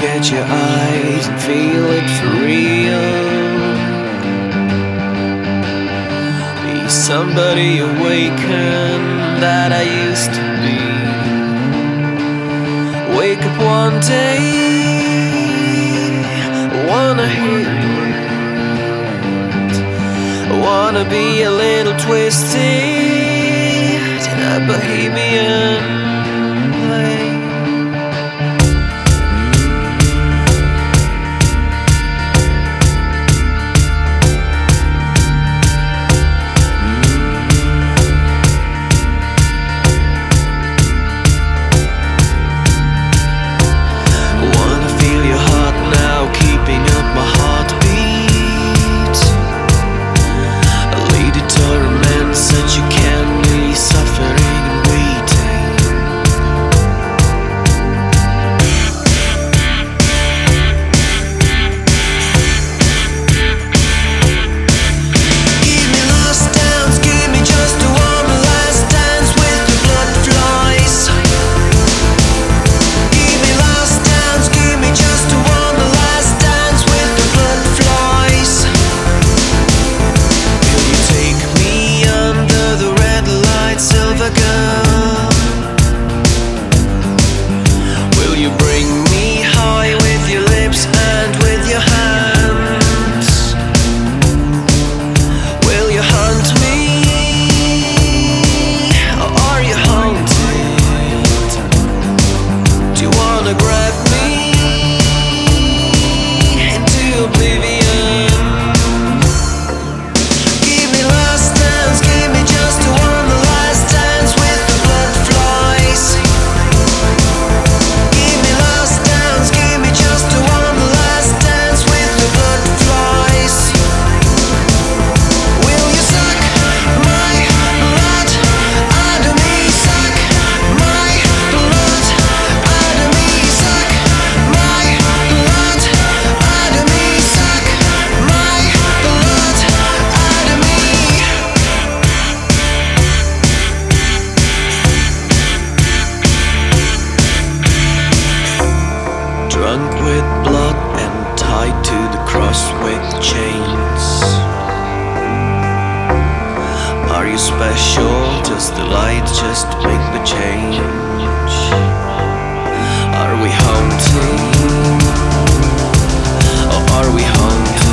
at your eyes and feel it for real. Be somebody awaken that I used to be. Wake up one day, wanna hear it. Wanna be a little twisted in a bohemian play. Drunk with blood and tied to the cross with chains. Are you special? Does the light just make the change? Are we haunting? Or are we haunted?